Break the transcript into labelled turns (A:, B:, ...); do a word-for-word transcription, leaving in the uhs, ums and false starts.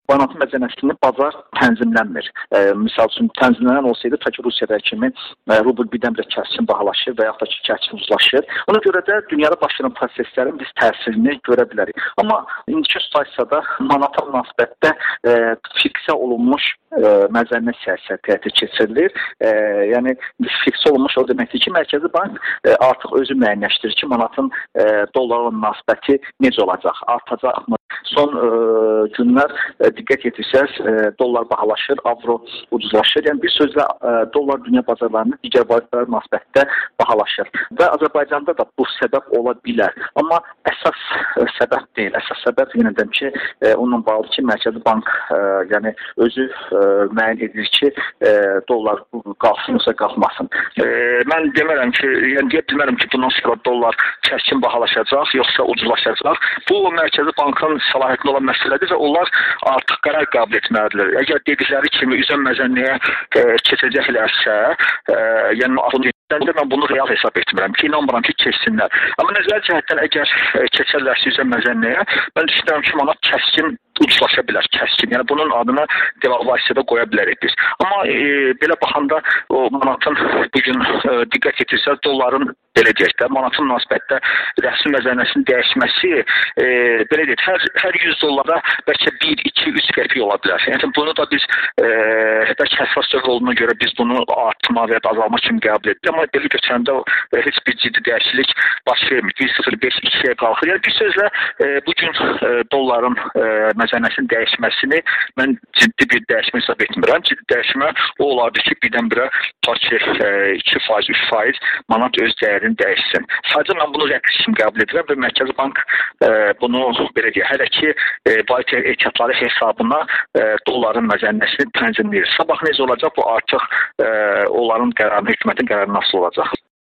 A: manatın məzənəsini bazar tənzimlənmir. E, misal üçün tənzimlənən olsaydı, ta ki Rusiyadakı kimi e, rubl birdən-birə kəskin bahalaşır və yaxud da ki, kəskin uzlaşır. Ona görə də dünyada baş verən proseslərin biz təsirini görə bilərik. Amma indiki situasiyada manata münasibətdə e, fiksə olunmuş e, məzənə siyasəti həyata keçirilir. E, yəni fiksə olunmuş o deməkdir ki, Mərkəzi Bank e, artıq özü müəyyənləşdirir ki, manatın e, dollarla münasibəti necə olacaq, artacaqmı? Son e, günlər e, diqqət yetirsəz, e, dollar bahalaşır, avro ucuzlaşır. Yəni bir sözlə e, dollar dünya bazarlarında digər valyutalar münasibətdə bahalaşır. Və Azərbaycanda da bu səbəb ola bilər. Amma əsas e, səbəb deyil. Əsas səbəb yenə deyim ki, e, onunla bağlı ki, Mərkəzi Bank e, yəni özü e, müəyyən edir ki, e, dollar qalsın yoxsa qalxmasın. E, mən demərəm ki, yəni deyə bilmərəm ki, bundan sonra dollar kəskin bahalaşacaq, yoxsa ucuzlaşacaq. Bu Mərkəzi Bankın səlahiyyətində olan məsələdir və onlar artıq qərar qəbul etməlidirlər. Əgər dedikləri kimi üzən məzənliyə e, keçəcəklərsə, e, yəni mən bunu real hesab etmirəm ki, inanmıram ki, keçsinlər. Amma nəzəri cəhətdən əgər e, keçərlərsə üzən məzənliyə, mən düşünürəm ki, manat kəskin ucuzlaşa bilər, kəskin. Yəni bunun adına devalvasiyada qoya bilərik biz. Amma e, belə baxanda o manatın bugün e, diqqət etirsəz, dolların belə deyək də, manatın münasibətdə rəsmi məzənəsinin dəyişməsi e, belə deyək, hər, hər yüz dollara bəlkə bir, iki, üç qəpik ola bilər. Yəni bunu da biz e, bəlkə həssas dövr olduğuna görə biz bunu artma və ya da azalma kimi qəbul etdik. Amma belə götürəndə e, heç bir ciddi dəyişiklik baş vermir. bir sıfır beş ikiyə qalxır. Yəni bir sözlə e, bugün e, dolların e, məzənəsinin dəyişməsini mən ciddi bir dəyişmə hesab etmirəm. Ciddi dəyişmə o olardı ki, birdən-birə ta ki iki faiz, üç faiz manat öz dəyərini dəyişsin. Sadəcə mən bunu rəqs kimi qəbul edirəm və Mərkəzi Bank e, bunu belə deyək, hələ ki e, valideyn ehtiyatları hesabına e, dolların məzənəsini tənzimləyir. Sabah necə olacaq? Bu artıq e, onların qərarı, hökumətin qərarı nasıl olacaq?